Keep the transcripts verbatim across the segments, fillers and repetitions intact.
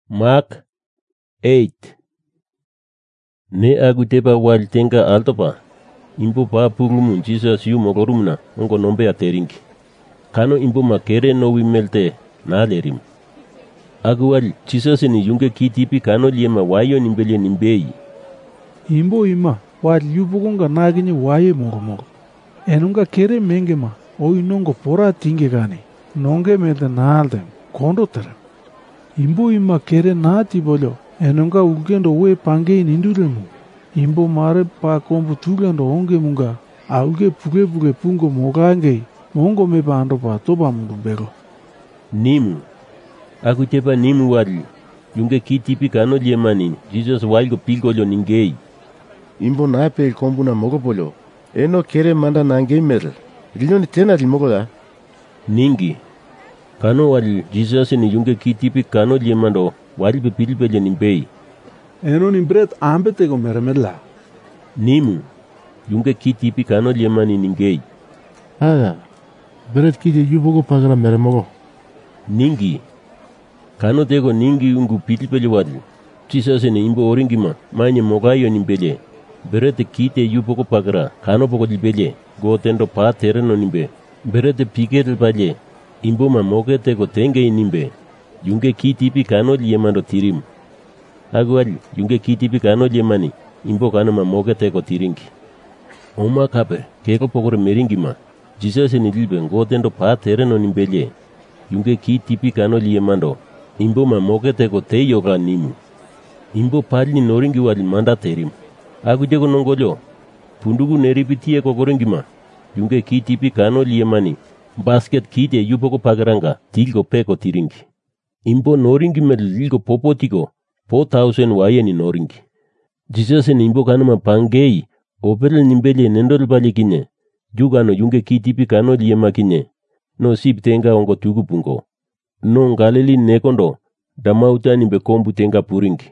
Mark eight. Ne aguteba wal tenga altopa. Imbo pa pungumun Jesus yu mogorumna ongo nombe ateringi. Kano imbo makere no wimelte na lerim. Aguwal Jesus ni yunge kitipi kano liema wayo nimbele nimbei. Imbo ima wal yubugonga nagini waye mogo mogo. Enunga kere mengema o inongo pora tinge gane. Nonge melde naaldem kondo terem. Imbo ima kere naati bolyo. Enunga ugendo we pange nindulemu. Imbo mare pa kombu tugendo onge munga. Auge puge puge pungo mogange. Mongo me bando pa toba mungu bego. Nimu. Aku tepa nimu wali. Yunge kitipi kano liemani. Jesus walgo pilgolyo ningei. Imbo nape kombu na mogo bolyo. Eno kere manda nange mer. Rilo ni tena li mogo la. Ningi. Kano wali Jesus ni yunge kitipi kano liemando. Wali pe pilpelyo nimbei. Eno nimbret ambe tego meremela. Nimu. Yunge kitipi kano liemani ningei. Aga. Beret kiti yubogo pagara meremogo. Ningi. Kano tego ningi ungu pilpelyo wali. Jesus ni imbo oringima. Manye mogayo nimbele. Berete kite yubogo pagara. Kano pogo libele. Go tendo pa tereno nimbe. Berete pikere balle. Imbo ma moge tego tenge nimbe. Yunge kitipi kano liemando tirim. Aguali, yunge kitipi kano liemani. Imbo kano ma moge tego tiringi. Oma kape, keko pokore meringi ma. Jesus ni lilbe ngotendo pa tereno nimbele. Yunge kitipi kano liemando. Imbo ma moge tego te yoga nimu. Imbo pali noringi wali manda terim. Agu jego nongolyo. Pundugu neripitie kokoringi ma. Yunge kitipi kano liemani. Basket kite yupoko pagaranga. Tilgo peko tiringi. Imbo noringi mer lilgo popotiko. four thousand waye ni noringi. Jesus ni imbo kanuma pangei. Opere nimbele nendol balikine. Jugano yunge kitipi kano liemakine. No sip tenga ongo tugu pungo. No ngaleli nekondo. Damauta nimbe kombu tenga puringi.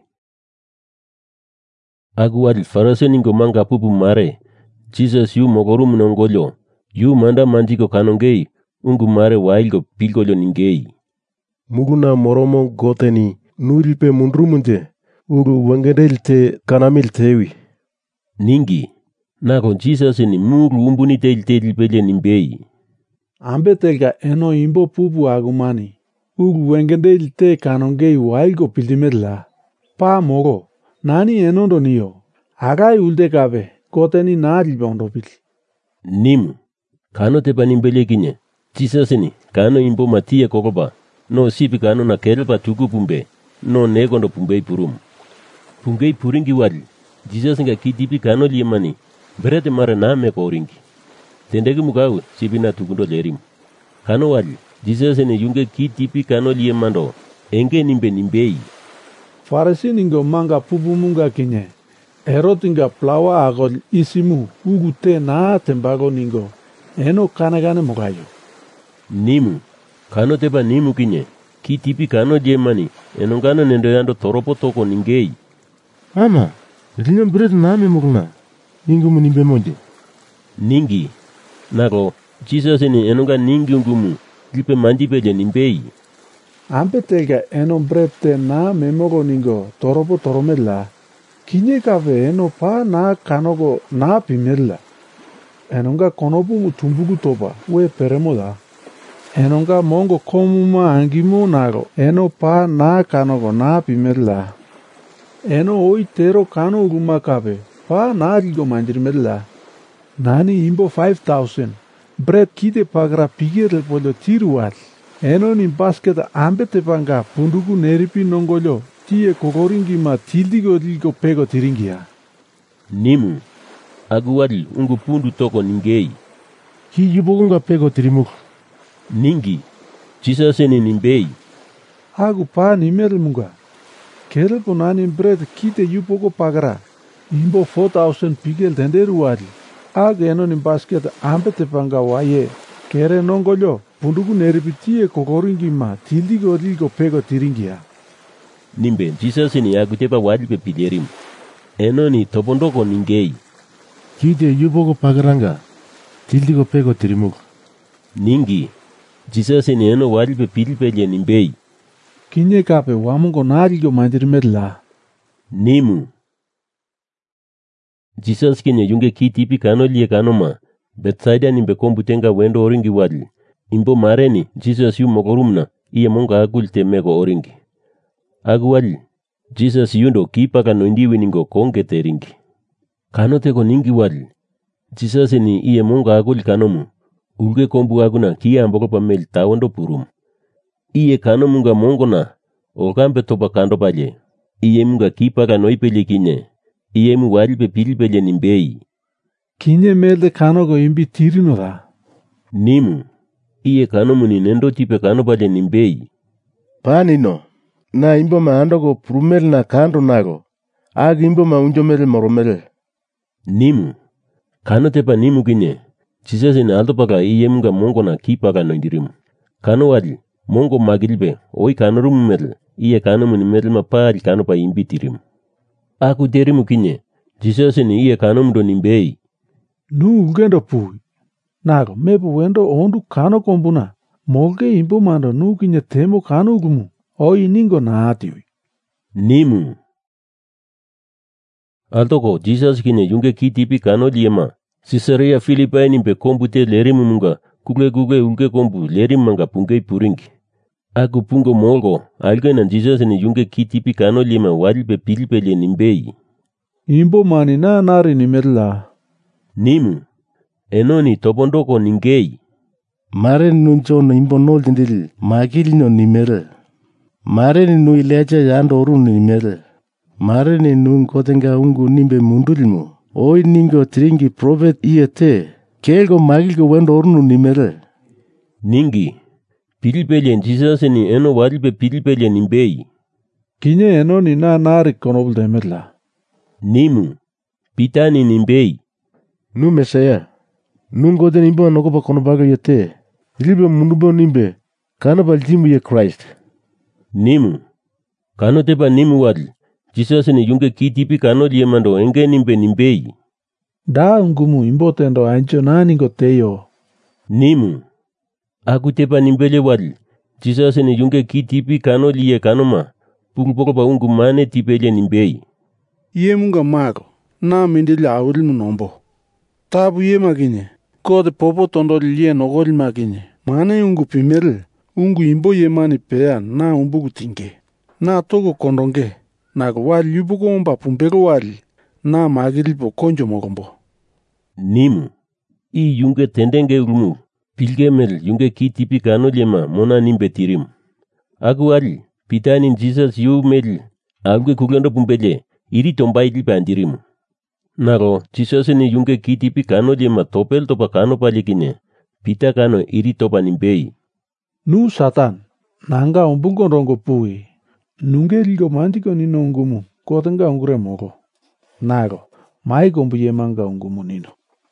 Aguwal farase ningo manga pupu mare. Jesus yu mogorum nongolyo. Yu manda mandiko kanongei. Ungu mare wailgo pilgolyo ningei. Muguna moromo goteni nurilpe mundrumunje. Ugu wangedelte kanamil tewi. Ningi. Nako Jesus ni muru umbuni tel tel pele nimbei. Ambe telga eno imbo pupu agumani. Ugu wangedelte kanongei wailgo pildimela. Pa mogo. Nani enondo niyo. Agai ulde kabe. Goteni narilpe ondopil. Nimu. Kano tepa nimbele kinye. Jesus ni kano imbo matia kokoba. No sipi kano na kelpa tuku pumbe. No negondo pumbei purum. Pungei puringi wali. Jesus nga kitipi kano liemani. Berete mara name ko ringi. Tendegi mugawu sipi na tukundo lerim. Kano wali. Jesus ni yunge kitipi kano liemando. Enge nimbe nimbei. Farisi ningo manga pupu munga kinye. Erot inga plawa agol isimu. Ugu te na tembago ningo. Eno kanagane mugayo. Nimu. Kano tepa nimu kinye. Kitipi kano liemani. Enongano nendo yando toropo toko ningei. Ama. Rilo bret name mogna. Ningumu nimbe moje. Ningi. Nako. Jesus ni enonga ningi ungumu. Lipe mandipeje nimbei. Ampe telga eno brete na memogo ningo toropo toromela. Kinye kafe eno pa na kanogo na pimela. Enonga konopu mutumbugu topa we peremoda. Enonga mongo komuma angimu nago eno pa na kanogo na pimela. Eno oi tero kano uruma kafe pa na rigo mandirimela. Nani imbo five thousand. Bread kite pagra pigere polio tiruat. Eno ni basket ambe tepanga pundugu neripi nongolyo. Tie kokoringi ma tildigo ligo pego tiringia. Nimu. Aguwali ungu pundu toko ningei. Ki yubogunga pego tirimuk. Ningi. Jesus ni nimbei. Agu pa nimel munga. Kelpo nani bread kite yubogo pagara. Imbo four thousand pigel tenderu wali. Agu eno ni basket ambe tepanga waye. Kere nongolyo. Pundugu neripitie kokoringi ma tildigo ligo pego tiringia. Nimbe Jesus ni agutepa wali pe pilerim. Eno ni topondoko ningei. Kite yubogo pagaranga. Tildigo pego tirimuk. Ningi. Jesus ni eno wali pe pilpele nimbei. Kinye kape wamungo nalgo mandirimedla. Nimu. Jesus kinye yunge kitipi kano liye kano ma. Bethsaida nimbe kombutenga wendo oringi wadli. Imbo mareni Jesus yu mogorumna iye monga agul temego oringi. Agu wadli. Jesus yundo kipa kano indiwi ningo konge teringi. Kano teko ningi wadli. Jesus ni iye monga agul kanomu. Ulge kombu aguna kia amboko pamel tawondo purum. Iye kano munga mongo na. Okampe topa kando paje. Iye munga kipa kano ipele kinye. Iye mu wadlipe pilipele nimbei. Kinye melde kano go imbi tirinora. Nimu. Iye kano muni nendo tipe kano paje nimbei. Panino. Na imbo maando go prumel na kando nago. Ag imbo ma unjomel moromel. Nimu. Kano tepa nimu kinye. Jesus ni alto paka iye munga mongo na kipa kano indirimu. Kano wadli. Mongo magilbe. Oi kano rumumel. Iye kano muni melma pari kano pa imbi tirimu. Aku terimu kinye. Jesus ni iye kano mdo nimbei. Nu ugendo pui. Nago mepo wendo ondu kano kombuna. Moge imbo mando nu kinye temo kano ugumu. Oi ningo na atiwi. Nimu. Altoko Jesus kinye yunge kitipi kano liyema. Caesarea Philippi nimbe kombute lerimu munga. Kuge kuge ulge kombu lerimu manga pungei puringi. Aku pungo molgo. Alge na Jesus ni yunge kitipi kano liyema wadlipe pilipele nimbei. Imbo mani na nari nimedla. Nimu. Enoni topondoko ningei. Mare nuncho no imbo nol dindil magili no nimere. Mare ni nu ilecha yando oru nimere. Mare ni nu kotenga ungu nimbe mundulmu. Oi ningo tringi prophet iete. Kelgo magilgo wendo oru nimere. Ningi. Pilipele Jesus ni eno wadlipe pilipele nimbei. Kinye enoni na nari konobul demedla. Nimu. Pitani nimbei. Nu mesaya. Nungo den imbo nogopa konobaga yete. Libe mundubo nimbe. Kano baljimu ye Christ. Nimu. Kano tepa nimu wadli. Jesus ni yunge kitipi kano liyemando enge nimbe nimbei. Da ungumu imbo tendo ancho naningo teyo. Nimu. Aku tepa nimbele wadli. Jesus ni yunge kitipi kano liye kano ma. Pungpoko pa ungu mane tipele nimbei. Iye munga mago. Na mindili awil munombo. Tabu ye maginye. Kode popo tondo liye nogol maginye. Mane ungu pimel. Ungu imbo ye mani pea na umbugu tinge. Na togo kondonge. Nago wali yubugo omba pumbego wali. Na magilipo konjo mogombo. Nimu. I yunge tendenge urumu. Pilgemel yunge kitipi kano liyema mona nimbe tirimu. Aku wali. Pitani Jesus yu mel. Alge kugendo pumbele. Iri tombai lipe andirimu. Nago, Jesus ni yunge kitipi kano liyema topel topa kano palikine. Pita kano iri topa nimbei. Nu satan. Nanga umbungo rongo pui. Nunge ligo mandiko nino ungumu. Kotenga ungure mogo. Nago, mai gombu ye manga ungumu nino.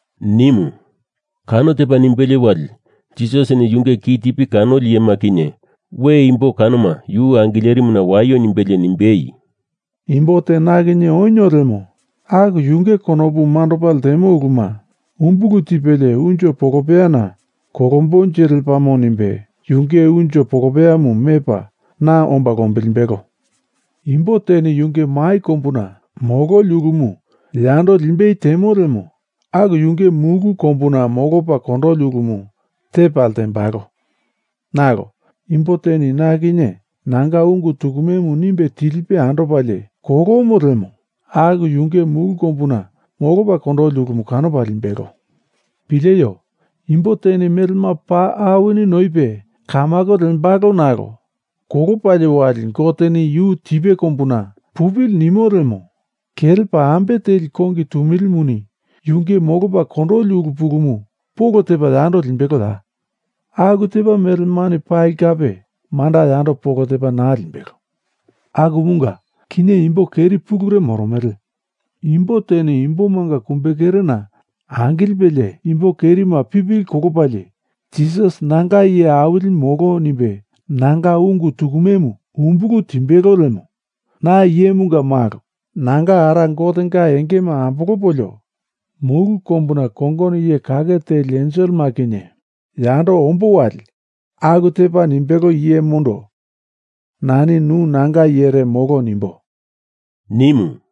Nimu. Kano tepa nimbele wali. Jesus ni yunge kitipi kano liyema kinye. We imbo kano ma yu angilerimu na wayo nimbele nimbei. Imbo te naginye onyoremo. Agu yunge konobu mandopal temo uguma. Umbugu tipele unjo pokopeana. Kokombon cheril pamo nimbe. Yunge unjo pokopeamu mepa. Na omba gombilimbego. Imbo teni yunge mai kombuna. Mogo lugumu. Liando limbei temo remo. Agu yunge mugu kombuna mogo pa kondo lugumu. Tepal tembago. Nago. Imbo teni naginye. Nanga ungu tukumemu nimbe tilipe andopale. Kogo moremo. Agu yunge mugu kombuna. Mogo pa kondo lugumu kano palimbego. Pileyo. Imbo teni melma pa awini noipe. Kamago rembago nago. Kogo pale walin koteni yu tibe kombuna. Pubil nimoremo. Kel pa ambe tel kongi tumil muni. Yunge mogo pa kondo lugu pugumu. Pogo tepa dando limbego da. Agu tepa melmani pai gabe. Manda dando pogo tepa na limbego. Agu munga. Kine imbo keri pugure moromere. Imbo teni imbo manga kumbekere na. Angil bele imbo keri ma pibil kogo pale. Jesus nanga iye awil mogo nibe. Nanga ungu tukumemu. Umbugu timbego lemo. Na iye munga mago. Nanga arangotenga enge ma ampogo polyo. Mugu kombuna kongoni iye kagete lensol makine. Yando ombo wali. Agu tepa nimbego iye mundo. nani nu nanga yere mogo nimbo. Nimu.